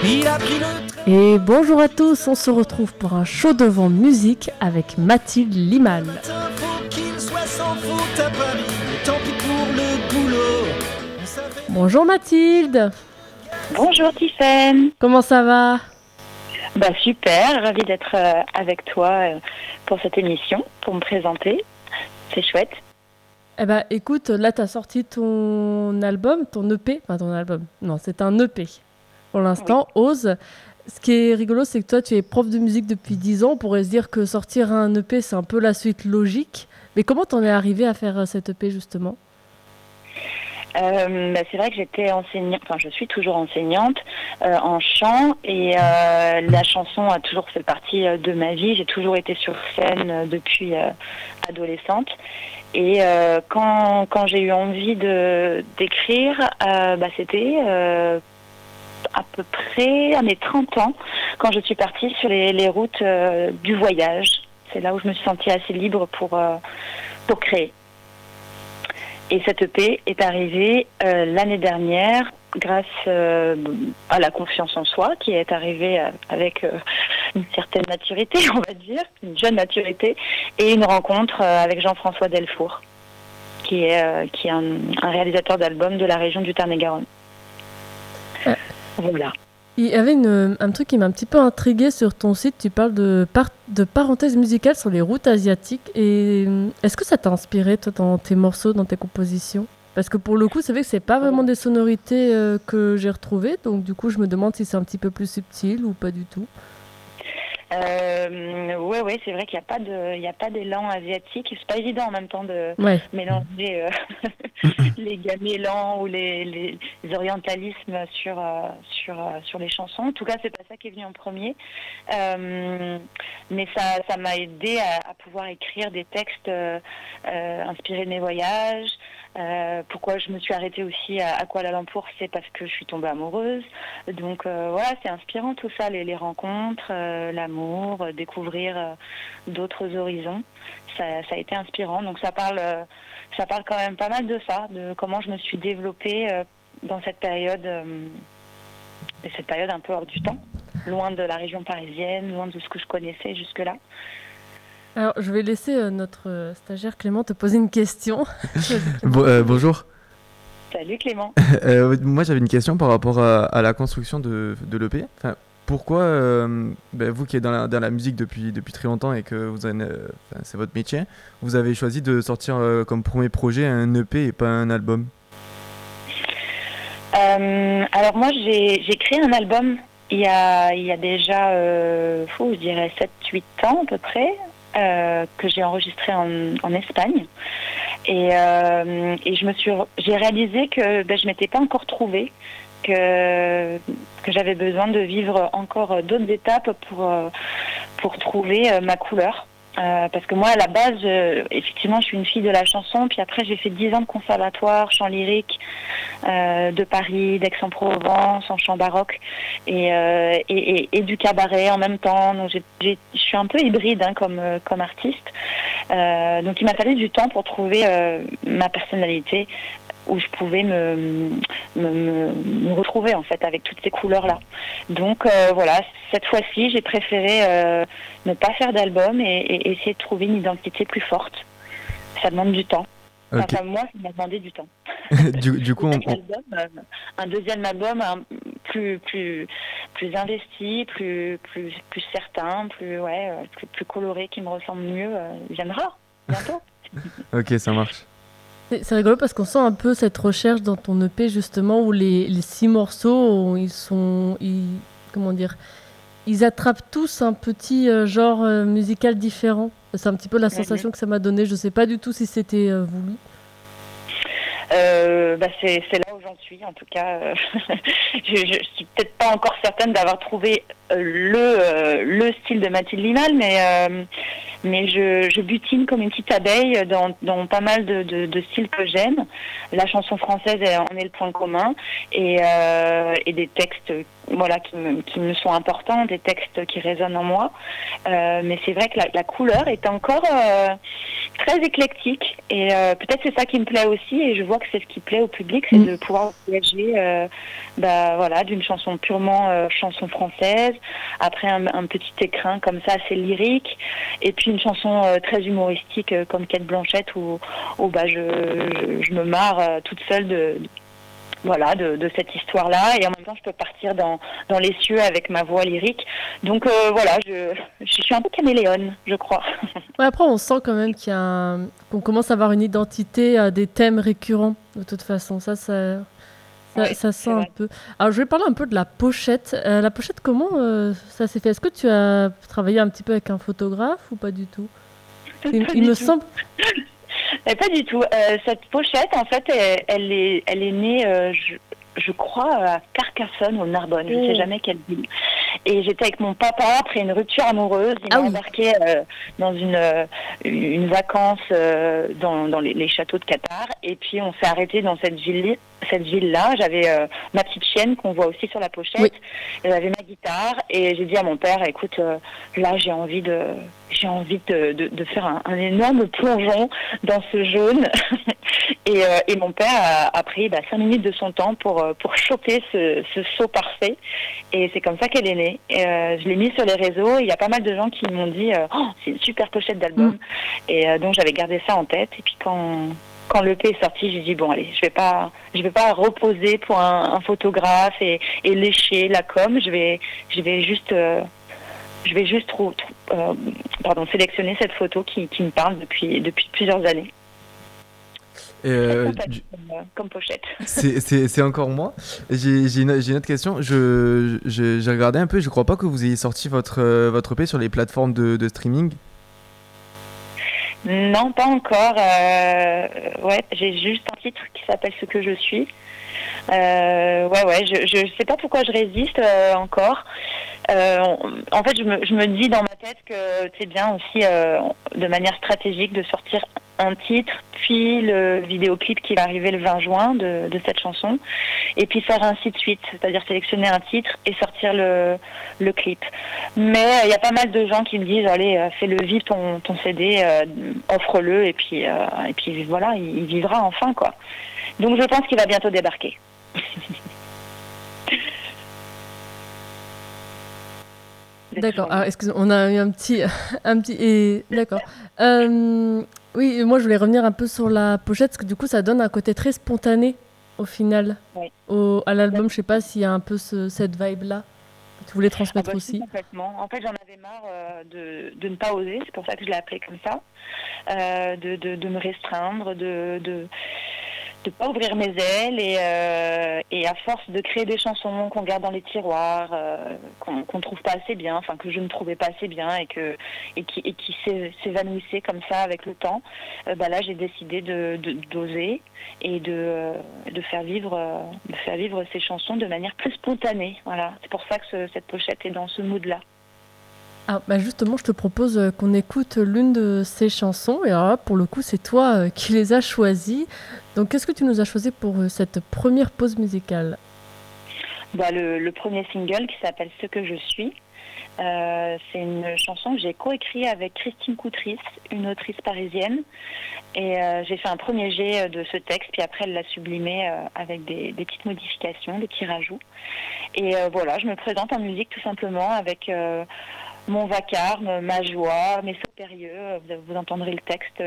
Il a pris le train. Et bonjour à tous, on se retrouve pour un show de vent musique avec Mathilde Limal. Faut qu'il soit sans faute à Paris, mais tant pis pour le boulot. Bonjour Mathilde. Bonjour Tiffaine. Comment ça va? Super, ravie d'être avec toi pour cette émission, pour me présenter. C'est chouette. Eh ben écoute, là t'as sorti ton album, ton EP, enfin ton album, non c'est un EP pour l'instant, oui. Ose. Ce qui est rigolo, c'est que toi tu es prof de musique depuis 10 ans, on pourrait se dire que sortir un EP c'est un peu la suite logique, mais comment t'en es arrivée à faire cet EP justement? C'est vrai que j'étais enseignante, enfin je suis toujours enseignante en chant et la chanson a toujours fait partie de ma vie. J'ai toujours été sur scène depuis adolescente et quand j'ai eu envie d'écrire, c'était à peu près à mes 30 ans quand je suis partie sur les routes du voyage. C'est là où je me suis sentie assez libre pour créer. Et cette EP est arrivée l'année dernière grâce à la confiance en soi qui est arrivée avec une certaine maturité, on va dire, une jeune maturité, et une rencontre avec Jean-François Delfour, qui est un réalisateur d'albums de la région du Tarn-et-Garonne. Voilà. Il y avait un truc qui m'a un petit peu intriguée sur ton site. Tu parles de parenthèses musicales sur les routes asiatiques. Et est-ce que ça t'a inspiré, toi, dans tes morceaux, dans tes compositions? Parce que pour le coup, c'est vrai que c'est pas vraiment des sonorités que j'ai retrouvées. Donc du coup, je me demande si c'est un petit peu plus subtil ou pas du tout. Ouais, c'est vrai qu'il n'y a pas d'élan asiatique. C'est pas évident en même temps de mélanger les gamélans ou les orientalismes sur les chansons. En tout cas, c'est pas ça qui est venu en premier. Mais ça m'a aidé à pouvoir écrire des textes inspirés de mes voyages. Pourquoi je me suis arrêtée aussi à Kuala Lumpur, c'est parce que je suis tombée amoureuse. Donc c'est inspirant tout ça, les rencontres, l'amour, découvrir d'autres horizons. Ça a été inspirant. Donc ça parle quand même pas mal de ça, de comment je me suis développée dans cette période un peu hors du temps, loin de la région parisienne, loin de ce que je connaissais jusque-là. Alors, je vais laisser notre stagiaire Clément te poser une question. Bonjour. Salut Clément. Moi, j'avais une question par rapport à la construction de l'EP. Enfin, pourquoi, vous qui êtes dans la musique depuis très longtemps et que c'est votre métier, vous avez choisi de sortir comme premier projet un EP et pas un album? Alors moi, j'ai créé un album il y a déjà, je dirais 7-8 ans à peu près. Que j'ai enregistré en Espagne et j'ai réalisé que je m'étais pas encore trouvée, que j'avais besoin de vivre encore d'autres étapes pour trouver ma couleur. Parce que moi, à la base, effectivement, je suis une fille de la chanson. Puis après, j'ai fait 10 ans de conservatoire, chant lyrique, de Paris, d'Aix-en-Provence, en chant baroque, et du cabaret en même temps. Donc, je suis un peu hybride comme artiste. Donc, il m'a fallu du temps pour trouver ma personnalité, où je pouvais me retrouver en fait avec toutes ces couleurs-là. Donc cette fois-ci, j'ai préféré ne pas faire d'album et essayer de trouver une identité plus forte. Ça demande du temps. Okay. Enfin, moi, ça m'a demandé du temps. du coup, un deuxième album plus investi, plus certain, plus coloré, qui me ressemble mieux, viendra bientôt. Ok, ça marche. C'est rigolo parce qu'on sent un peu cette recherche dans ton EP justement où les 6 morceaux, ils attrapent tous un petit genre musical différent. C'est un petit peu la sensation que ça m'a donné. Je sais pas du tout si c'était voulu. C'est là où j'en suis en tout cas. Je suis peut-être pas encore certaine d'avoir trouvé le style de Mathilde Limal, mais je butine comme une petite abeille dans pas mal de styles que j'aime. La chanson française en est le point commun, et des textes voilà qui me sont importants, des textes qui résonnent en moi. Mais c'est vrai que la couleur est encore très éclectique, et peut-être c'est ça qui me plaît aussi, et je vois que c'est ce qui plaît au public, c'est de pouvoir voyager voilà, d'une chanson purement chanson française, après un petit écrin comme ça assez lyrique, et puis une chanson très humoristique comme Cate Blanchett où je me marre toute seule de cette histoire-là, et en même temps je peux partir dans les cieux avec ma voix lyrique. Donc voilà, je suis un peu caméléone, je crois. Ouais, après, on sent quand même qu'on commence à avoir une identité, des thèmes récurrents, de toute façon. Ça sent un peu. Alors, je vais parler un peu de la pochette. La pochette, comment ça s'est fait? Est-ce que tu as travaillé un petit peu avec un photographe ou pas du tout? Il me semble... Pas du tout. Cette pochette, en fait, elle est née, je crois, à Carcassonne, au Narbonne. Je ne sais jamais quelle ville. Et j'étais avec mon papa après une rupture amoureuse. Il m'a embarqué dans une vacance dans les châteaux de Qatar. Et puis, on s'est arrêté dans cette ville-là. J'avais ma petite chienne qu'on voit aussi sur la pochette. Oui. J'avais ma guitare, et j'ai dit à mon père, écoute, là, j'ai envie de faire un énorme plongeon dans ce jaune. et mon père a pris 5 minutes de son temps pour choper ce saut parfait. Et c'est comme ça qu'elle est née. Je l'ai mis sur les réseaux. Il y a pas mal de gens qui m'ont dit c'est une super pochette d'album. Et donc j'avais gardé ça en tête. Et puis quand l'EP est sorti, j'ai dit bon allez, je vais pas reposer pour un photographe et lécher la com. Je vais juste sélectionner cette photo qui me parle depuis plusieurs années. Comme pochette. C'est encore moi. J'ai une autre question. J'ai regardé un peu. Je crois pas que vous ayez sorti votre EP sur les plateformes de streaming. Non, pas encore. J'ai juste un titre qui s'appelle Ce que je suis. Je sais pas pourquoi je résiste encore. En fait, je me dis dans ma tête que c'est bien aussi de manière stratégique de sortir un titre, puis le vidéoclip qui va arriver le 20 juin de cette chanson, et puis faire ainsi de suite, c'est-à-dire sélectionner un titre et sortir le clip. Mais il y a pas mal de gens qui me disent allez, fais-le vivre ton CD, offre-le, et puis voilà, il vivra enfin, quoi. Donc je pense qu'il va bientôt débarquer. D'accord. Alors, excusez-moi, on a eu un petit d'accord. Oui, moi je voulais revenir un peu sur la pochette parce que du coup ça donne un côté très spontané au final. Oui. À l'album, je sais pas s'il y a un peu cette vibe-là que tu voulais transmettre aussi. Complètement. En fait, j'en avais marre de ne pas oser. C'est pour ça que je l'ai appelé comme ça, de me restreindre, de pas ouvrir mes ailes, et à force de créer des chansons qu'on garde dans les tiroirs, qu'on trouve pas assez bien, enfin que je ne trouvais pas assez bien, et qui s'évanouissaient comme ça avec le temps, là j'ai décidé d'oser et de faire vivre ces chansons de manière plus spontanée. Voilà, c'est pour ça que cette pochette est dans ce mood-là. Ah, justement, je te propose qu'on écoute l'une de ces chansons. Et alors là, pour le coup, c'est toi qui les as choisies. Donc, qu'est-ce que tu nous as choisi pour cette première pause musicale? Le premier single qui s'appelle « Ce que je suis ». C'est une chanson que j'ai coécrite avec Christine Coutris, une autrice parisienne. Et j'ai fait un premier jet de ce texte, puis après elle l'a sublimé avec des petites modifications, des petits rajouts. Et voilà, je me présente en musique tout simplement avec... mon vacarme, ma joie, mes sauts périlleux. Vous entendrez le texte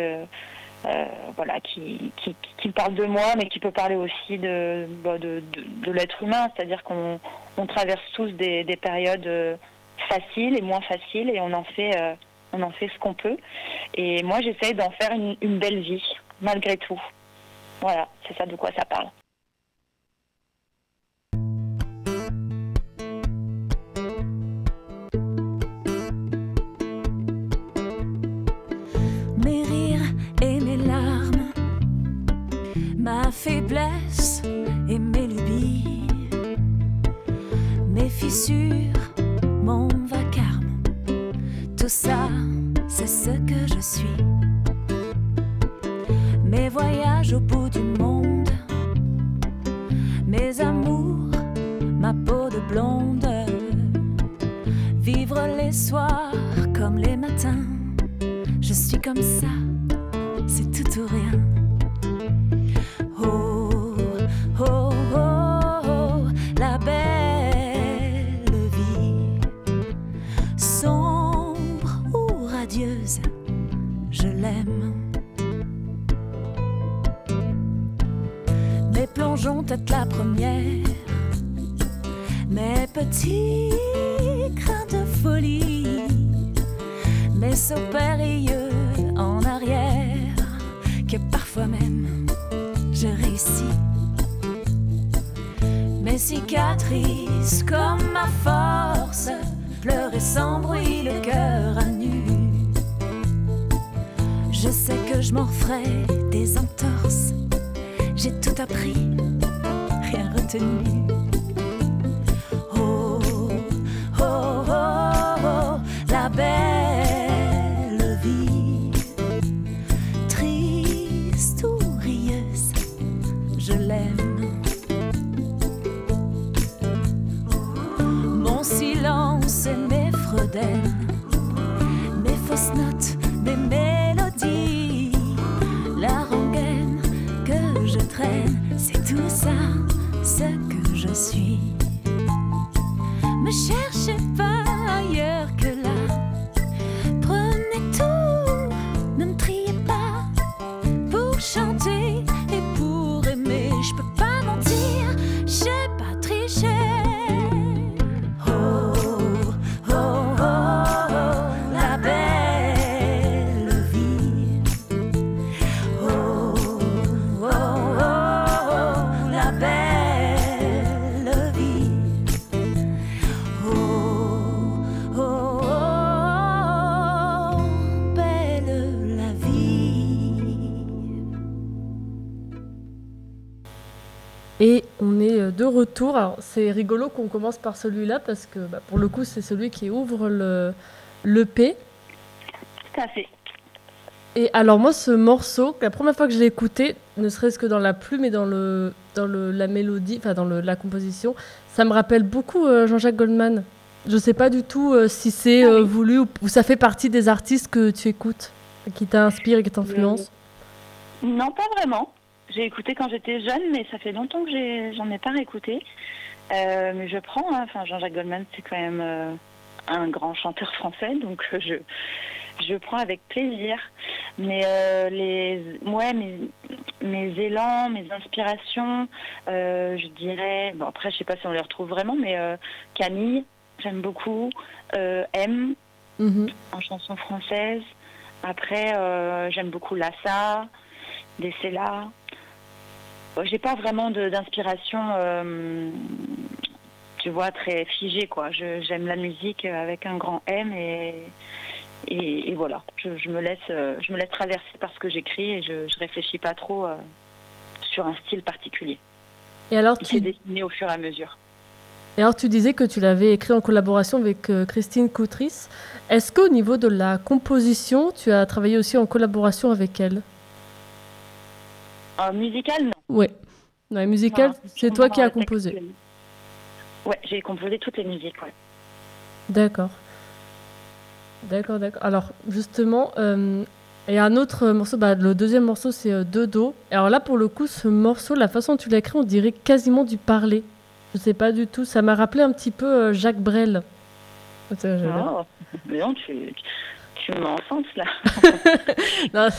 qui parle de moi, mais qui peut parler aussi de l'être humain. C'est-à-dire qu'on traverse tous des périodes faciles et moins faciles, et on en fait ce qu'on peut. Et moi, j'essaye d'en faire une belle vie, malgré tout. Voilà, c'est ça de quoi ça parle. Ma faiblesse et mes lubies, mes fissures, mon vacarme, tout ça c'est ce que je suis. Mes voyages au bout du monde, mes amours, ma peau de blonde, vivre les soirs comme les matins. Je suis comme ça, c'est tout ou rien. Oh, oh, oh, oh, la belle vie, sombre ou radieuse, je l'aime. Mes plongeons tête la première, mes petits grains de folie, mes sauts périlleux en arrière, que parfois même je réussis. Mes cicatrices comme ma force, pleurer sans bruit, le cœur à nu. Je sais que je m'en ferai des entorses, j'ai tout appris, rien retenu. Oh, oh, oh, oh, la belle vie, triste ou rieuse, je l'aime. Mon silence et mes fredaines, mes fausses notes, mes mélodies, la rengaine que je traîne, c'est tout ça, ce que je suis. Me cherchez pas ailleurs que là, prenez tout, ne me triez pas, pour chanter et pour aimer, je peux pas mentir, j'ai pas triché. Oh, oh, oh, oh, la belle vie. Oh, oh, oh, oh, la belle vie. Oh, oh, oh, belle la vie. Et on est de retour. Alors, c'est rigolo qu'on commence par celui-là parce que pour le coup, c'est celui qui ouvre l'EP. Tout à fait. Et alors moi, ce morceau, la première fois que je l'ai écouté, ne serait-ce que dans la plume et dans la mélodie, enfin dans la composition, ça me rappelle beaucoup Jean-Jacques Goldman. Je sais pas du tout si c'est voulu ou ça fait partie des artistes que tu écoutes, qui t'inspirent et qui t'influencent. Non, pas vraiment. J'ai écouté quand j'étais jeune, mais ça fait longtemps que j'en ai pas réécouté. Mais je prends, hein. Enfin, Jean-Jacques Goldman, c'est quand même un grand chanteur français, donc je prends avec plaisir. Mais mes élans, mes inspirations, je dirais, bon après je sais pas si on les retrouve vraiment, mais Camille, j'aime beaucoup, M, en chanson française. Après, j'aime beaucoup Lassa, Dessela. Bon, j'ai pas vraiment d'inspiration, tu vois, très figée, quoi. J'aime la musique avec un grand M et voilà. Je me laisse traverser par ce que j'écris et je réfléchis pas trop sur un style particulier. Et alors, Il s'est dessiné au fur et à mesure. Et alors, tu disais que tu l'avais écrit en collaboration avec Christine Coutris. Est-ce qu'au niveau de la composition, tu as travaillé aussi en collaboration avec elle ? Musical, non. Oui. Ouais, musical, Non, c'est toi qui as texte. composé. Ouais, j'ai composé toutes les musiques, ouais. D'accord. D'accord. Alors, justement, il y a un autre morceau, le deuxième morceau, c'est De dos. Alors là, pour le coup, ce morceau, la façon dont tu l'as écrit, on dirait quasiment du parler. Je sais pas du tout. Ça m'a rappelé un petit peu Jacques Brel. Oh, mais non, tu m'enfonces, là. Non,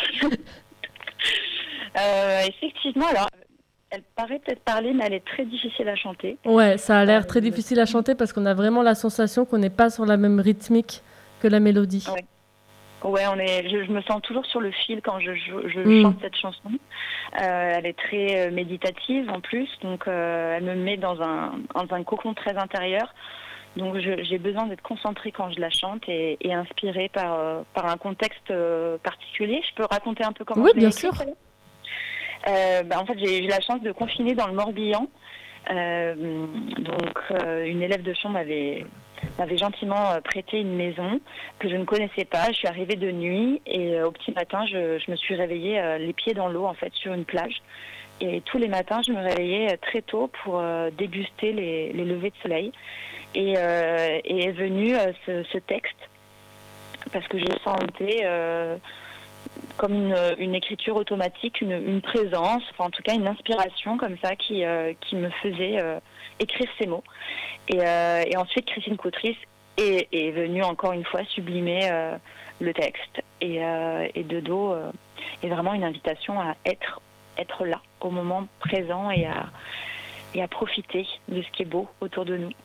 effectivement, alors, elle paraît peut-être parler, mais elle est très difficile à chanter. ouais, ça a l'air très difficile à chanter parce qu'on a vraiment la sensation qu'on n'est pas sur la même rythmique que la mélodie. Ouais, je me sens toujours sur le fil quand je chante cette chanson. Elle est très méditative en plus, donc elle me met dans un cocon très intérieur. Donc j'ai besoin d'être concentrée quand je la chante et inspirée par un contexte particulier. Je peux raconter un peu comment je l'ai écrite ? Sûr. En fait, j'ai eu la chance de confiner dans le Morbihan. Donc, une élève de chant m'avait m'avait gentiment prêté une maison que je ne connaissais pas. Je suis arrivée de nuit et au petit matin, je me suis réveillée les pieds dans l'eau, en fait, sur une plage. Et tous les matins, je me réveillais très tôt pour déguster les levées de soleil. Et est venu ce texte, parce que je sentais comme une écriture automatique, une présence, enfin en tout cas une inspiration comme ça qui me faisait écrire ces mots. Et ensuite, Christine Coutris est venue encore une fois sublimer le texte. Et de dos est vraiment une invitation à être là, au moment présent et à profiter de ce qui est beau autour de nous.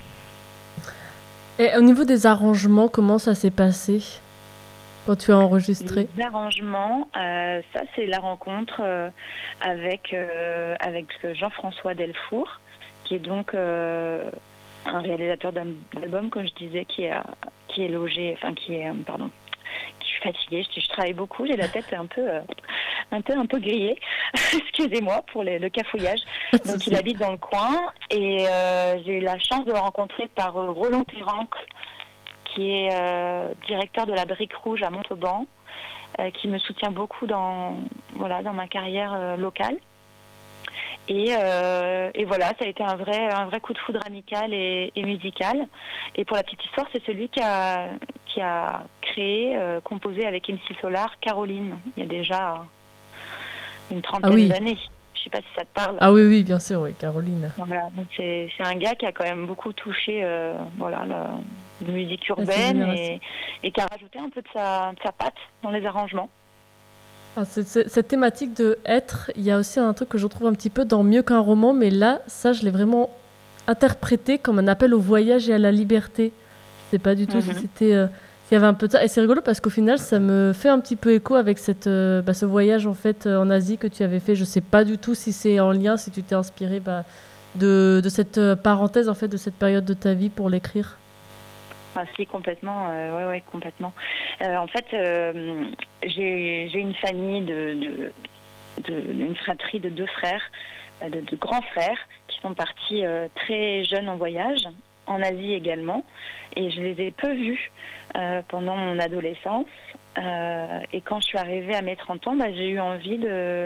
Et au niveau des arrangements, comment ça s'est passé quand tu as enregistré? Les arrangements, ça c'est la rencontre avec Jean-François Delfour, qui est donc un réalisateur d'albums, comme je disais, qui est logé, enfin qui est, pardon, je suis fatiguée, je travaille beaucoup, j'ai la tête un peu grillée, excusez-moi pour le cafouillage. Donc il habite dans le coin et j'ai eu la chance de le rencontrer par Roland Terranque, qui est directeur de la Brique Rouge à Montauban, qui me soutient beaucoup dans ma carrière locale. Et voilà, ça a été un vrai coup de foudre amical et musical. Et pour la petite histoire, c'est celui qui a créé, composé avec MC Solar, Caroline, il y a déjà une trentaine d'années. Je sais pas si ça te parle. Ah oui, bien sûr, oui, Caroline. Voilà, donc c'est un gars qui a quand même beaucoup touché la musique urbaine et qui a rajouté un peu de sa patte dans les arrangements. Ah, cette thématique de être, il y a aussi un truc que je trouve un petit peu dans Mieux qu'un roman, mais là, ça, je l'ai vraiment interprété comme un appel au voyage et à la liberté. Je sais pas du tout si c'était... s'il y avait un peu de ça. Et c'est rigolo parce qu'au final, ça me fait un petit peu écho avec ce voyage en fait en Asie que tu avais fait. Je sais pas du tout si c'est en lien, si tu t'es inspiré de cette parenthèse, en fait, de cette période de ta vie pour l'écrire. Ah, si, complètement. Ouais, complètement. En fait, j'ai une famille une fratrie de 2 frères, de grands frères, qui sont partis très jeunes en voyage, en Asie également, et je les ai peu vus pendant mon adolescence. Et quand je suis arrivée à mes 30 ans, j'ai eu envie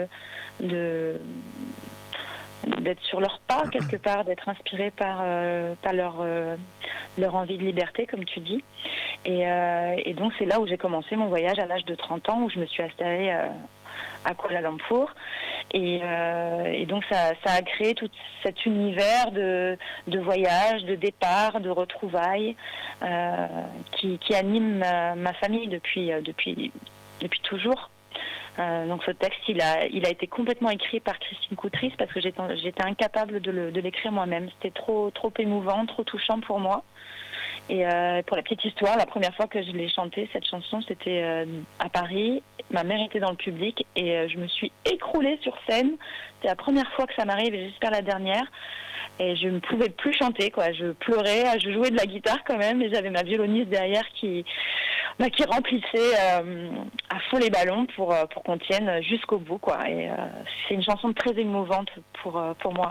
d'être sur leur pas quelque part, d'être inspirée par leur envie de liberté, comme tu dis. Et donc c'est là où j'ai commencé mon voyage à l'âge de 30 ans, où je me suis installée à Kuala Lumpur. Et donc ça a créé tout cet univers de voyage, de départ, de retrouvailles qui anime ma famille depuis toujours. Donc ce texte, il a été complètement écrit par Christine Coutris parce que j'étais incapable de l'écrire moi-même. C'était trop émouvant, trop touchant pour moi. Et pour la petite histoire, la première fois que je l'ai chantée, cette chanson, c'était à Paris. Ma mère était dans le public et je me suis écroulée sur scène. C'était la première fois que ça m'arrive et j'espère la dernière. Et je ne pouvais plus chanter, quoi. Je pleurais, je jouais de la guitare quand même, et j'avais ma violoniste derrière qui remplissait à fond les ballons pour qu'on tienne jusqu'au bout, quoi. Et c'est une chanson très émouvante pour moi.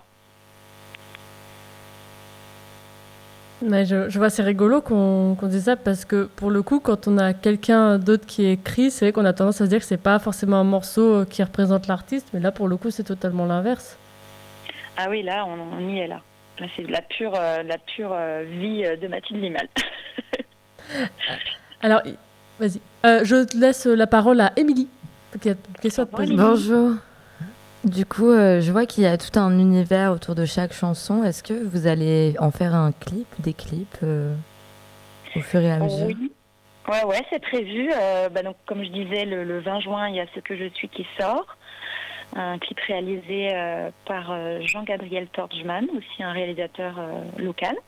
Mais je vois, c'est rigolo qu'on dise ça parce que pour le coup, quand on a quelqu'un d'autre qui écrit, c'est vrai qu'on a tendance à se dire que c'est pas forcément un morceau qui représente l'artiste, mais là pour le coup, c'est totalement l'inverse. Ah oui, là, on y est là. Là, c'est de la pure vie de Mathilde Limal. Alors, vas-y. Je laisse la parole à Émilie. Qui a une question à te poser. Bonjour. Du coup, je vois qu'il y a tout un univers autour de chaque chanson. Est-ce que vous allez en faire des clips au fur et à mesure? Oui. Ouais, c'est prévu. Donc, comme je disais, le 20 juin, il y a Ce que je suis qui sort. Un clip réalisé par Jean-Gabriel Torgman, aussi un réalisateur local.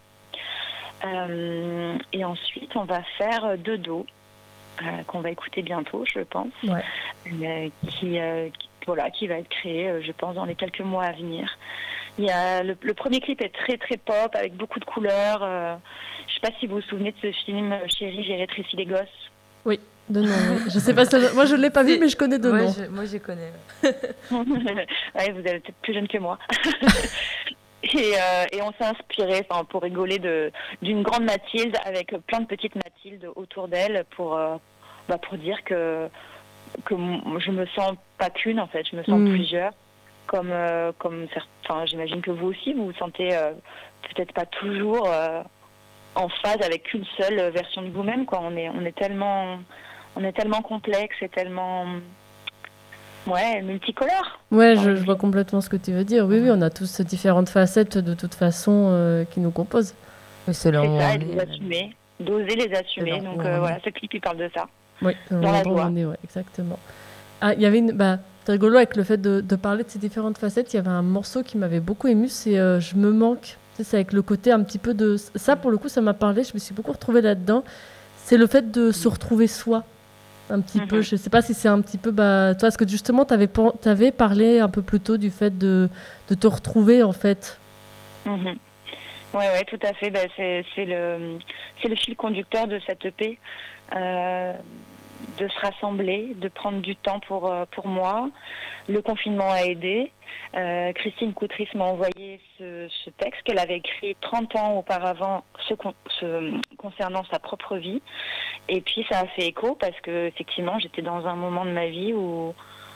Et ensuite, on va faire Dodo, qu'on va écouter bientôt, je pense. Ouais. Qui va être créé, je pense, dans les quelques mois à venir. Il y a le premier clip est très très pop, avec beaucoup de couleurs. Je ne sais pas si vous vous souvenez de ce film Chérie, j'ai rétréci les gosses. Oui, de nom. Oui. Je sais pas, moi je ne l'ai pas vu, mais je connais de nom. Moi je connais. Ouais, vous êtes peut-être plus jeune que moi. Et on s'est inspiré, pour rigoler, d'une grande Mathilde avec plein de petites Mathildes autour d'elle pour dire que je me sens pas qu'une, en fait, je me sens plusieurs. Comme certains, j'imagine que vous aussi, vous vous sentez peut-être pas toujours en phase avec une seule version de vous-même, quoi. On est tellement complexe et tellement multicolore. Ouais, je vois complètement ce que tu veux dire. Oui, on a tous différentes facettes de toute façon qui nous composent. Selon c'est ça, et d'oser les assumer. Donc voilà, ce clip il parle de ça. Oui, dans la joie. Exactement. Ah, il y avait c'est rigolo avec le fait de parler de ces différentes facettes. Il y avait un morceau qui m'avait beaucoup ému, c'est Je me manque. C'est avec le côté un petit peu de ça, pour le coup, ça m'a parlé. Je me suis beaucoup retrouvée là-dedans. C'est le fait de se retrouver soi. Un petit peu, je sais pas si c'est un petit peu, toi, parce que justement, t'avais parlé un peu plus tôt du fait de te retrouver, en fait. Ouais, tout à fait. C'est le fil conducteur de cette EP, de se rassembler, de prendre du temps pour moi. Le confinement a aidé. Christine Coutris m'a envoyé ce texte qu'elle avait écrit 30 ans auparavant concernant sa propre vie. Et puis ça a fait écho parce que effectivement j'étais dans un moment de ma vie où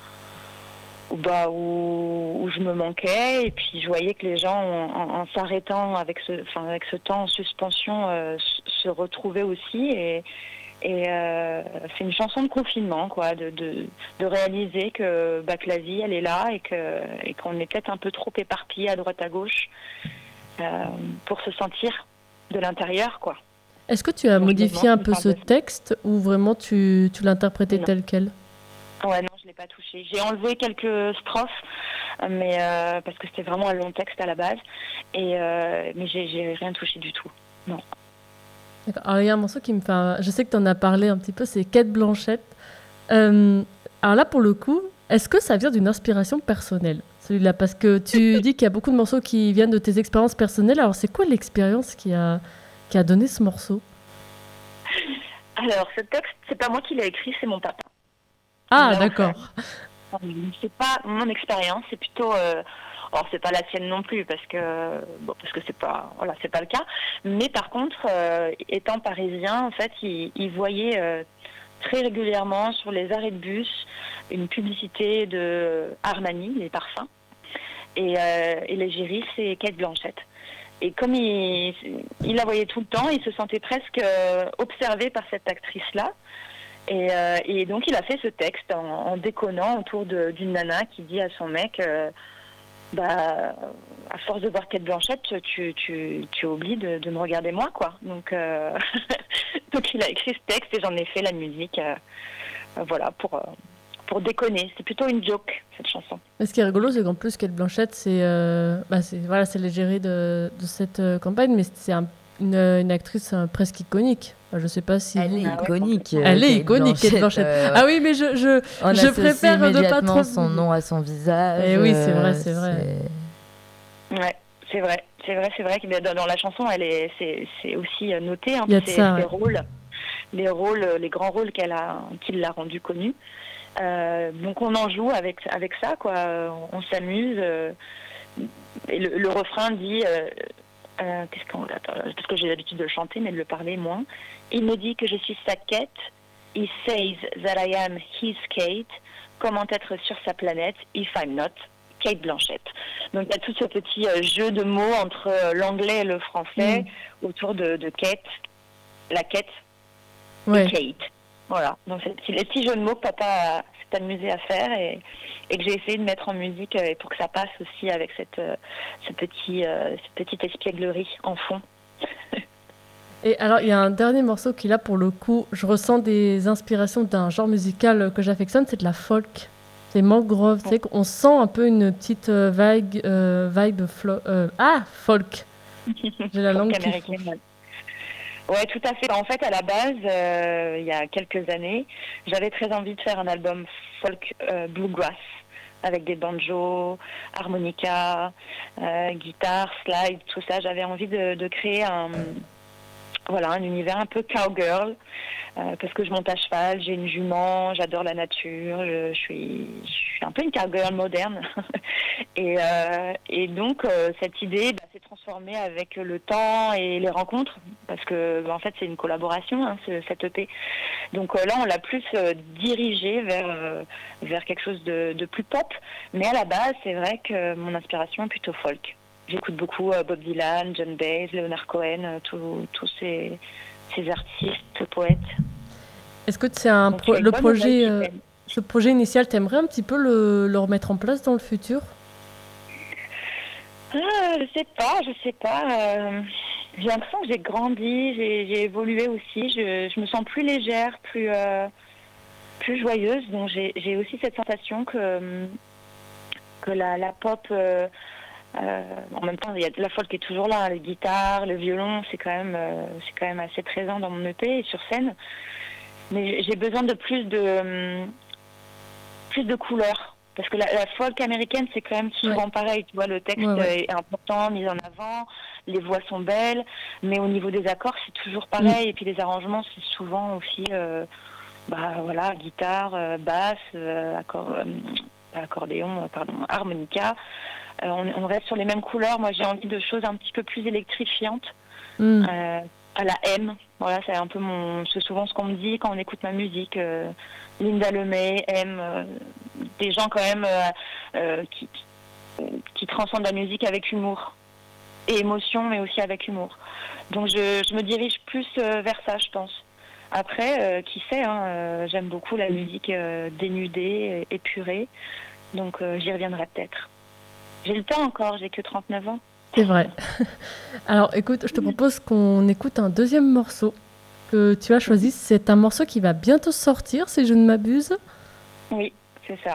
je me manquais, et puis je voyais que les gens en s'arrêtant avec ce temps en suspension se retrouvaient aussi, et c'est une chanson de confinement, quoi, de réaliser que la vie elle est là et qu'on est peut-être un peu trop éparpillé à droite à gauche pour se sentir de l'intérieur, quoi. Est-ce que tu as modifié un peu ce texte ou vraiment tu l'as interprété tel quel? Ouais, non, je l'ai pas touché. J'ai enlevé quelques strophes, mais parce que c'était vraiment un long texte à la base, mais j'ai rien touché du tout. Non. D'accord. Alors il y a un morceau qui me fait, je sais que tu en as parlé un petit peu, c'est Cate Blanchett. Alors là, pour le coup, est-ce que ça vient d'une inspiration personnelle, celui-là? Parce que tu dis qu'il y a beaucoup de morceaux qui viennent de tes expériences personnelles. Alors c'est quoi l'expérience qui a donné ce morceau? Alors, ce texte, c'est pas moi qui l'ai écrit, c'est mon papa. Ah, d'accord. C'est pas mon expérience, c'est plutôt... alors, c'est pas la sienne non plus, parce que c'est pas le cas. Mais par contre, étant parisien, en fait, il voyait très régulièrement sur les arrêts de bus une publicité de Armani, les parfums, et l'égérie, c'est Cate Blanchett. Et comme il la voyait tout le temps, il se sentait presque observé par cette actrice-là. Et donc il a fait ce texte en déconnant autour d'une nana qui dit à son mec à force de voir Cate Blanchett, tu oublies de me regarder moi, quoi. Donc donc il a écrit ce texte et j'en ai fait la musique pour déconner. C'est plutôt une joke, cette chanson. Mais ce qui est rigolo, c'est qu'en plus Cate Blanchett, c'est l'égérie de cette campagne, mais c'est une actrice presque iconique. Enfin, je sais pas si elle est iconique. Elle est iconique, Cate Blanchett. Ah oui, mais je préfère ne pas trop son nom à son visage. Et oui, c'est vrai. Ouais, c'est vrai que dans la chanson, c'est aussi noté. Il y a de ça, les grands rôles qu'il l'a rendu connu. Donc on en joue avec ça, quoi. On s'amuse. Et le refrain dit. Parce que j'ai l'habitude de le chanter, mais de le parler moins. Il me dit que je suis sa Kate. He says that I am his Kate. Comment être sur sa planète if I'm not Cate Blanchett. Donc il y a tout ce petit jeu de mots entre l'anglais et le français autour de Kate, la Kate et Kate. Voilà. Donc c'est les petits jeux de mots que papa s'est amusé à faire et que j'ai essayé de mettre en musique pour que ça passe aussi avec cette petite espièglerie en fond. Et alors, il y a un dernier morceau qui, là, pour le coup, je ressens des inspirations d'un genre musical que j'affectionne, c'est de la folk. C'est Mangrove, tu sais, on sent un peu une petite vibe folk. J'ai la langue américaine. Ouais, tout à fait. En fait, à la base, il y a quelques années, j'avais très envie de faire un album folk bluegrass avec des banjos, harmonica, guitare, slide, tout ça. J'avais envie de créer voilà, un univers un peu cowgirl, parce que je monte à cheval, j'ai une jument, j'adore la nature, je suis un peu une cowgirl moderne. Et donc, cette idée s'est transformée avec le temps et les rencontres, parce que en fait, c'est une collaboration, hein, cette EP. Donc là, on l'a plus dirigé vers quelque chose de plus pop, mais à la base, c'est vrai que mon inspiration est plutôt folk. J'écoute beaucoup Bob Dylan, John Baez, Leonard Cohen, tous ces artistes, poètes. Est-ce que c'est Donc, il y a une bonne projet, nouvelle qui fait. ce projet initial, t'aimerais un petit peu le remettre en place dans le futur? Je sais pas. J'ai l'impression que j'ai grandi, j'ai évolué aussi. Je me sens plus légère, plus joyeuse. Donc j'ai aussi cette sensation que la pop. En même temps, il y a la folk qui est toujours là, les guitares, le violon, c'est quand même assez présent dans mon EP et sur scène. Mais j'ai besoin de plus de couleurs. Parce que la folk américaine, c'est quand même souvent pareil. Tu vois, le texte est important, mis en avant, les voix sont belles, mais au niveau des accords, c'est toujours pareil. Et puis les arrangements, c'est souvent aussi, guitare, basse, accordéon, harmonica. On reste sur les mêmes couleurs. Moi, j'ai envie de choses un petit peu plus électrifiantes. À la M. Voilà, c'est souvent ce qu'on me dit quand on écoute ma musique. Linda Lemay, M. Des gens quand même qui transcendent la musique avec humour et émotion, mais aussi avec humour. Donc je me dirige plus vers ça, je pense. Après, qui sait, j'aime beaucoup la musique dénudée, épurée. Donc j'y reviendrai peut-être. J'ai le temps encore, j'ai que 39 ans. C'est vrai. Alors écoute, je te propose qu'on écoute un deuxième morceau que tu as choisi. C'est un morceau qui va bientôt sortir, si je ne m'abuse. Oui, c'est ça.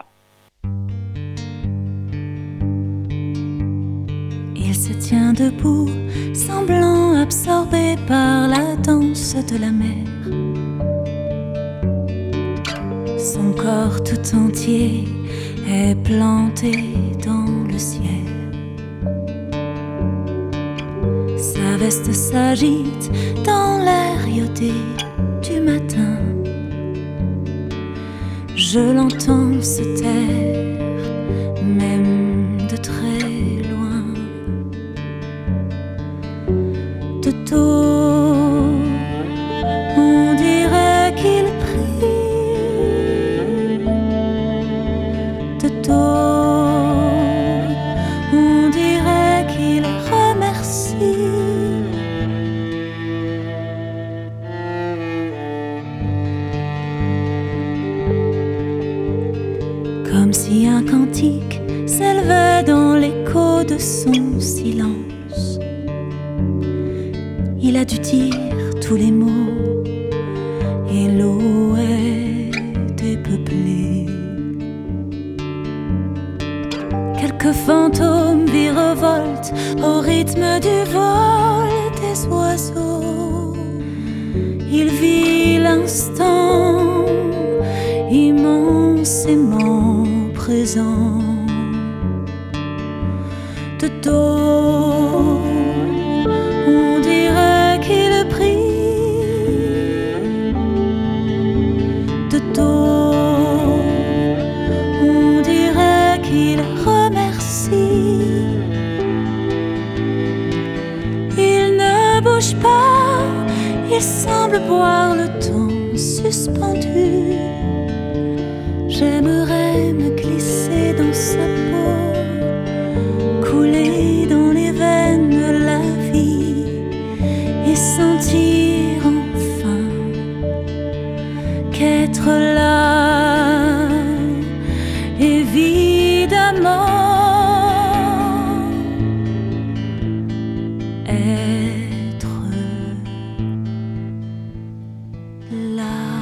Il se tient debout, semblant absorbé par la danse de la mer. Son corps tout entier est planté dans le ciel. Sa veste s'agite dans l'air iodé du matin. Je l'entends se taire, même de très loin. De dos, on dirait qu'il prie. De dos, on dirait qu'il remercie. Comme si un cantique s'élevait dans l'écho de son silence. Il a dû dire tous les mots et l'eau est dépeuplée. Quelques fantômes virevoltent au rythme du vol des oiseaux. Il vit l'instant immensément présent. De dos, on dirait qu'il prie. De dos, on dirait qu'il remercie. Il ne bouge pas, il semble boire le temps suspendu. J'aimerais me glisser dans sa peau, couler dans les veines de la vie et sentir enfin qu'être là, évidemment, être là.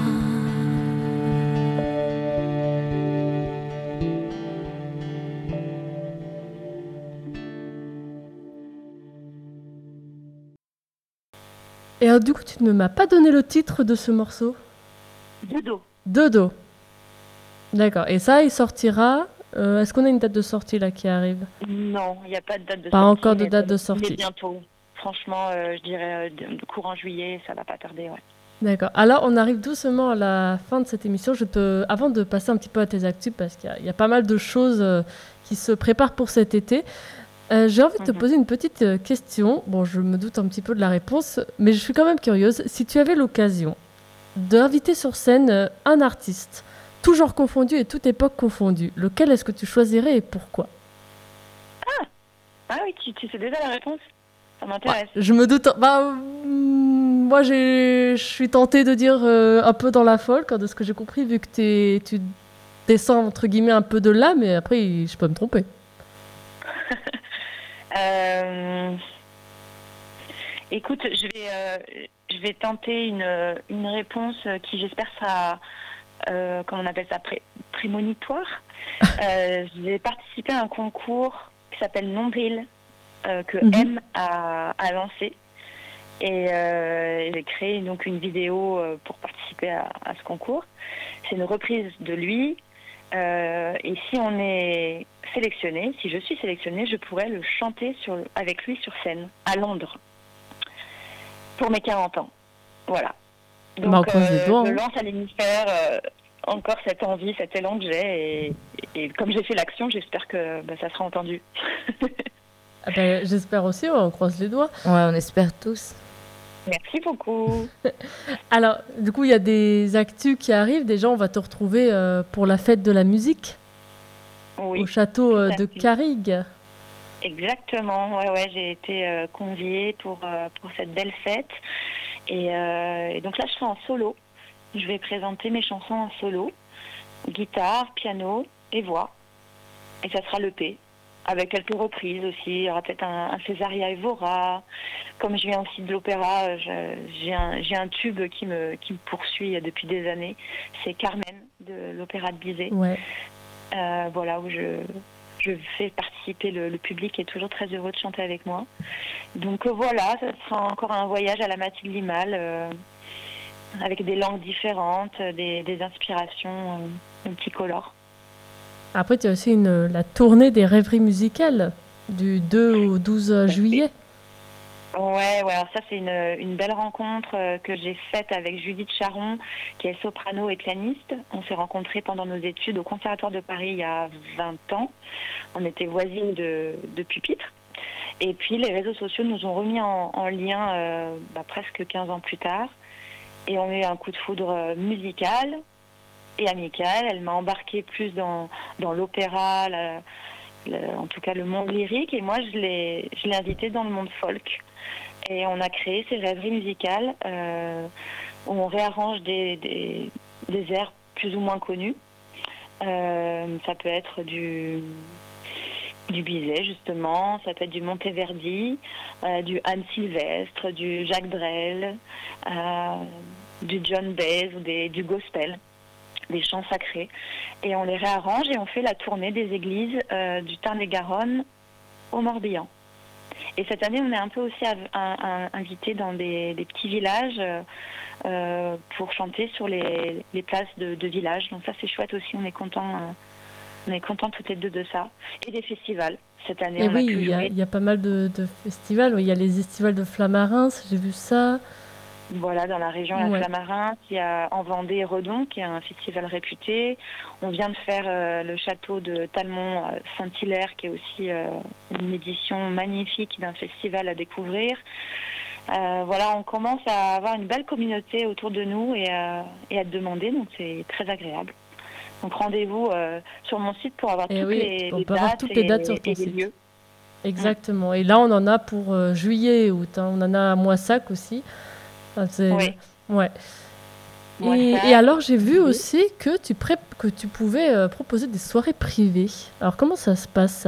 Et alors, du coup, tu ne m'as pas donné le titre de ce morceau. Dodo. Dodo. D'accord. Et ça, il sortira. Est-ce qu'on a une date de sortie là qui arrive? Non, il n'y a pas de date de sortie. Pas encore de date de sortie. Mais bientôt. franchement, je dirais de courant juillet, ça va pas tarder, ouais. D'accord. Alors, on arrive doucement à la fin de cette émission. Avant de passer un petit peu à tes actus, parce qu'il y a pas mal de choses qui se préparent pour cet été, j'ai envie de te poser une petite question. Bon, je me doute un petit peu de la réponse, mais je suis quand même curieuse. Si tu avais l'occasion d'inviter sur scène un artiste, tout genre confondu et toute époque confondue, lequel est-ce que tu choisirais et pourquoi ? Ah oui, tu sais déjà la réponse? Ça m'intéresse. Je me doute. Moi, je suis tentée de dire un peu dans la folk, hein, de ce que j'ai compris, vu que tu descends entre guillemets un peu de là, mais après, je peux me tromper. Écoute, je vais tenter une réponse qui, j'espère, sera, comment on appelle ça, prémonitoire. Je vais participer à un concours qui s'appelle Nombril, que M a lancé. Et j'ai créé donc une vidéo pour participer à ce concours. C'est une reprise de lui. Et si on est sélectionné, si je suis sélectionnée, je pourrais le chanter avec lui sur scène, à Londres, pour mes 40 ans. Voilà. Donc, je lance à l'hémisphère encore cette envie, cet élan que j'ai. Et comme j'ai fait l'action, j'espère que ça sera entendu. J'espère aussi, on croise les doigts. Ouais, on espère tous. Merci beaucoup. Alors, du coup, il y a des actus qui arrivent. Déjà, on va te retrouver pour la fête de la musique au château de Carrigue. Exactement. Ouais, j'ai été conviée pour cette belle fête. Et donc là, je serai en solo. Je vais présenter mes chansons en solo, guitare, piano et voix. Et ça sera l'EP. Avec quelques reprises aussi, il y aura peut-être un Césaria Evora. Comme je viens aussi de l'opéra, j'ai un tube qui me poursuit depuis des années. C'est Carmen de l'opéra de Bizet. Ouais. Voilà, où je fais participer le public, qui est toujours très heureux de chanter avec moi. Donc voilà, ça sera encore un voyage à la Mathilde Limal, avec des langues différentes, des inspirations multicolores. Après, tu as aussi la tournée des rêveries musicales du 2 au 12 juillet. Ouais, alors ça, c'est une belle rencontre que j'ai faite avec Judith Charon, qui est soprano et pianiste. On s'est rencontrés pendant nos études au Conservatoire de Paris il y a 20 ans. On était voisines de pupitre. Et puis, les réseaux sociaux nous ont remis en lien presque 15 ans plus tard. Et on a eu un coup de foudre musical et amicale. Elle m'a embarquée plus dans l'opéra, en tout cas le monde lyrique, et moi je l'ai invitée dans le monde folk. Et on a créé ces rêveries musicales où on réarrange des airs plus ou moins connus. Ça peut être du Bizet justement, ça peut être du Monteverdi, du Anne Sylvestre, du Jacques Brel, du John Baez ou du gospel, des chants sacrés, et on les réarrange et on fait la tournée des églises du Tarn-et-Garonne au Morbihan. Et cette année, on est un peu aussi invité dans des petits villages pour chanter sur les places de villages. Donc ça, c'est chouette aussi. On est contents toutes les deux de ça. Et des festivals. Cette année, et on oui, a pu jouer. Il y a pas mal de festivals. Il y a les festivals de Flamarins, j'ai vu ça. Voilà, dans la région la Flamarins, il y a en Vendée Redon, qui est un festival réputé. On vient de faire le château de Talmont Saint-Hilaire, qui est aussi une édition magnifique d'un festival à découvrir. Voilà, on commence à avoir une belle communauté autour de nous et à te demander, donc c'est très agréable. Donc rendez-vous sur mon site pour avoir toutes les dates sur ton et site. les lieux. Exactement. Et là, on en a pour juillet et août. On en a à Moissac aussi. Oui. Ouais. Et alors, j'ai vu aussi que tu pouvais proposer des soirées privées. Alors, comment ça se passe, ça ?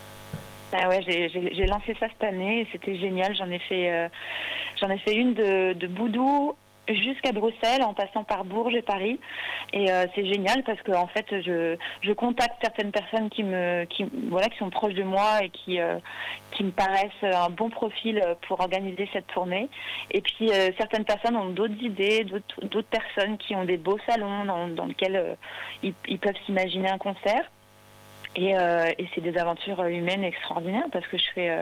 J'ai lancé ça cette année et c'était génial. J'en ai fait une de Boudou jusqu'à Bruxelles en passant par Bourges et Paris, et c'est génial parce que en fait je contacte certaines personnes qui sont proches de moi et qui me paraissent un bon profil pour organiser cette tournée, et puis certaines personnes ont d'autres idées, d'autres personnes qui ont des beaux salons dans lesquels ils peuvent s'imaginer un concert. Et c'est des aventures humaines extraordinaires parce que je fais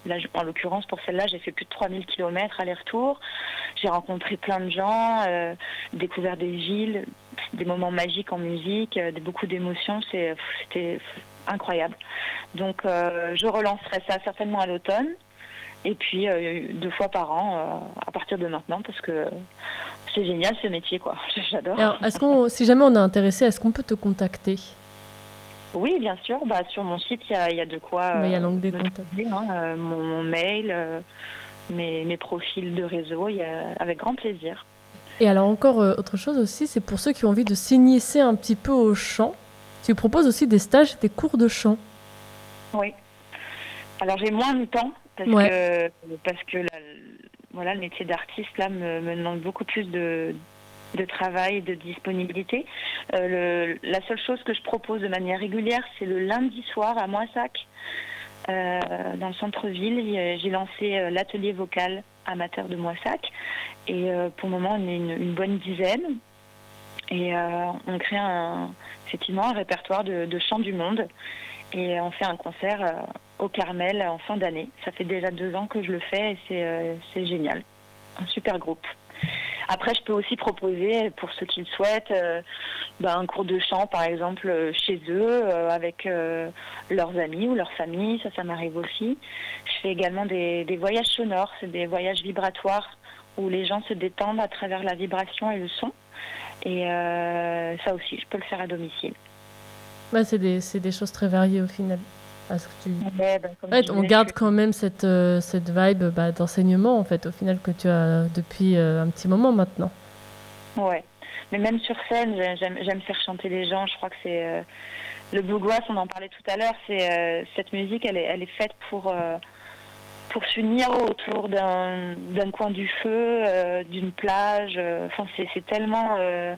Là, en l'occurrence, pour celle-là, j'ai fait plus de 3000 km aller-retour. J'ai rencontré plein de gens, découvert des villes, des moments magiques en musique, beaucoup d'émotions. C'était incroyable. Donc, je relancerai ça certainement à l'automne. Et puis, 2 fois par an, à partir de maintenant, parce que c'est génial ce métier, quoi. J'adore. Alors, si jamais on est intéressé, est-ce qu'on peut te contacter ? Oui, bien sûr. Sur mon site, il y a de quoi. Il y a l'onglet contact. Mon mail, mes profils de réseau, avec grand plaisir. Et alors, encore autre chose aussi, c'est pour ceux qui ont envie de s'initier un petit peu au chant. Tu proposes aussi des stages et des cours de chant. Oui. Alors, j'ai moins de temps. Parce que le métier d'artiste là me demande beaucoup plus de travail, de disponibilité. La seule chose que je propose de manière régulière, c'est le lundi soir à Moissac, dans le centre-ville. J'ai lancé l'atelier vocal amateur de Moissac, et pour le moment on est une bonne dizaine, et on crée effectivement un répertoire de chants du monde. Et on fait un concert au Carmel en fin d'année. Ça fait déjà 2 ans que je le fais et c'est génial. Un super groupe. Après, je peux aussi proposer, pour ceux qui le souhaitent, un cours de chant, par exemple, chez eux, avec leurs amis ou leur famille. Ça m'arrive aussi. Je fais également des voyages sonores. C'est des voyages vibratoires où les gens se détendent à travers la vibration et le son. Et ça aussi, je peux le faire à domicile. C'est des choses très variées au final. Parce que on garde quand même cette vibe d'enseignement en fait, au final, que tu as depuis un petit moment maintenant. Ouais, mais même sur scène, j'aime faire chanter les gens. Je crois que c'est le bluegrass, on en parlait tout à l'heure. C'est cette musique, elle est faite pour s'unir autour d'un coin du feu, d'une plage. Enfin, c'est tellement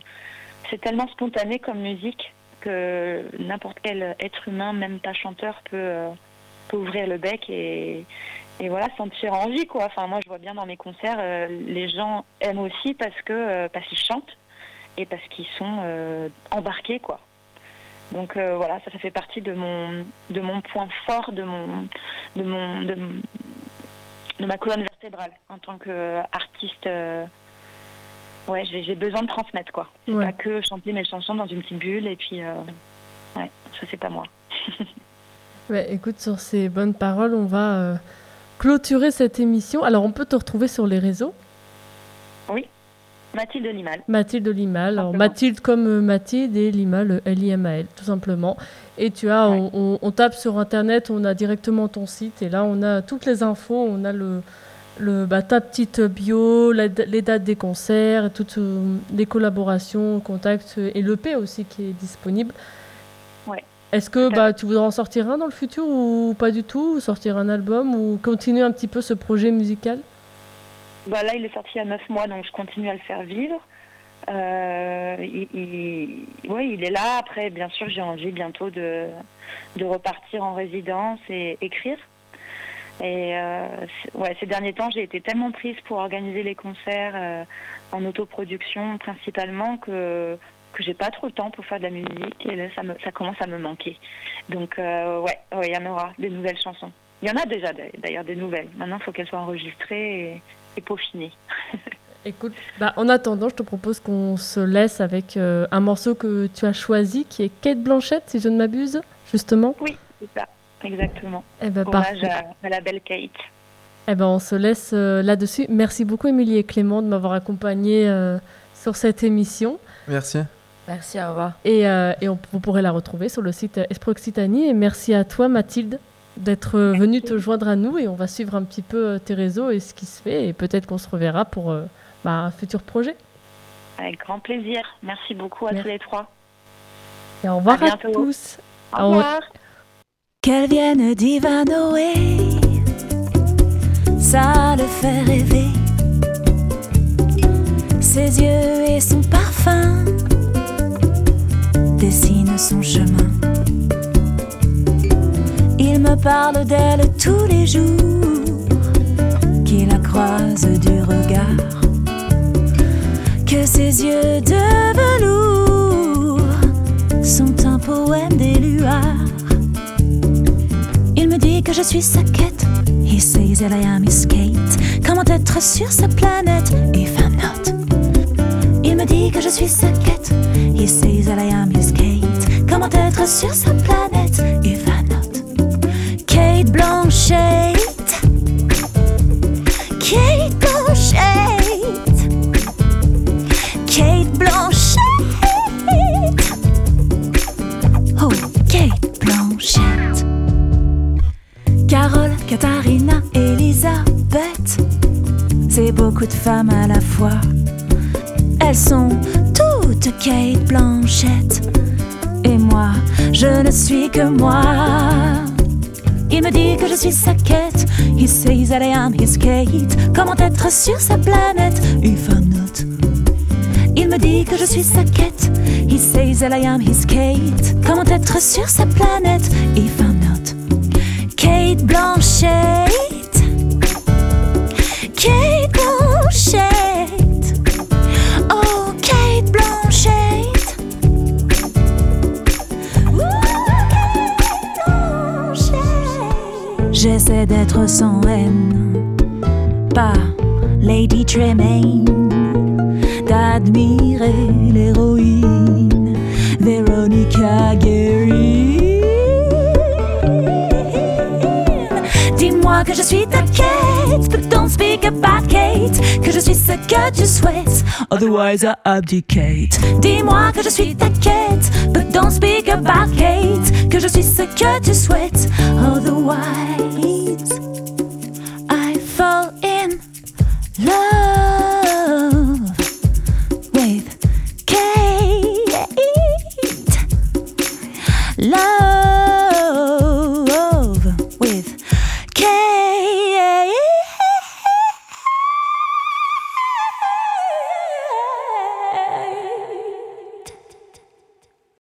spontané comme musique, que n'importe quel être humain, même pas chanteur, peut ouvrir le bec et voilà, sentir envie, quoi. Enfin, moi, je vois bien dans mes concerts, les gens aiment aussi parce qu'ils chantent et parce qu'ils sont embarqués, quoi. Donc voilà, ça fait partie de mon point fort, de ma colonne vertébrale en tant qu'artiste. J'ai besoin de transmettre, quoi. C'est pas que chanter mes chansons dans une petite bulle et puis ça, c'est pas moi. Écoute, sur ces bonnes paroles, on va clôturer cette émission. Alors, on peut te retrouver sur les réseaux ? Oui, Mathilde Limal. Mathilde Limal. Alors, Mathilde comme Mathilde et Limal, Limal, tout simplement. Et tu as, on tape sur Internet, on a directement ton site et là, on a toutes les infos, on a ta petite bio, les dates des concerts, toutes les collaborations, contacts et l'EP aussi qui est disponible. Ouais. Est-ce que tu voudrais en sortir un dans le futur ou pas du tout, ou sortir un album ou continuer un petit peu ce projet musical ? Là, il est sorti il y a 9 mois, donc je continue à le faire vivre. Il est là. Après, bien sûr, j'ai envie bientôt de repartir en résidence et écrire. Et ces derniers temps, j'ai été tellement prise pour organiser les concerts en autoproduction principalement que j'ai pas trop le temps pour faire de la musique. Et là, ça commence à me manquer. Donc, il y en aura des nouvelles chansons. Il y en a déjà d'ailleurs des nouvelles. Maintenant, il faut qu'elles soient enregistrées et peaufinées. Écoute, en attendant, je te propose qu'on se laisse avec un morceau que tu as choisi, qui est Cate Blanchett, si je ne m'abuse, justement. Oui, c'est ça. Exactement. Hommage à la belle Kate. On se laisse là-dessus. Merci beaucoup, Émilie et Clément, de m'avoir accompagnée sur cette émission. Merci. Merci, au revoir. Et vous pourrez la retrouver sur le site Esprit Occitanie. Et merci à toi, Mathilde, d'être venue te joindre à nous. Et on va suivre un petit peu tes réseaux et ce qui se fait. Et peut-être qu'on se reverra pour un futur projet. Avec grand plaisir. Merci beaucoup à tous les trois. Et au revoir à tous. Au revoir. Qu'elle vienne d'Ivanoé, ça le fait rêver. Ses yeux et son parfum dessinent son chemin. Il me parle d'elle tous les jours, qu'il la croise du regard, que ses yeux de velours sont un poème des luards. Il me dit que je suis sa quête, He says that I am his Kate. Comment être sur sa planète if I'm not? Il me dit que je suis sa quête. He says that I am his Kate. Comment être sur sa planète if I'm not? Kate Blanchett. Kate Blanchett. Kate Blanchett. Oh, Kate Blanchett. Carole, Katharina, Elisabeth. C'est beaucoup de femmes à la fois. Elles sont toutes Kate Blanchett. Et moi, je ne suis que moi. Il me dit que je suis sa quête. He says that I am his Kate. Comment être sur sa planète if I'm not? Il me dit que je suis sa quête. He says that I am his Kate. Comment être sur sa planète if I'm not? Kate Blanchett. Kate Blanchett. Oh, Kate Blanchett. Ooh, Kate Blanchett. J'essaie d'être sans haine, pas Lady Tremaine, d'admirer l'héroïne Veronica Guerin. Dis-moi que je suis ta quête, but don't speak about Kate. Que je suis ce que tu souhaites, otherwise I abdicate. Dis-moi que je suis ta quête, but don't speak about Kate. Que je suis ce que tu souhaites, otherwise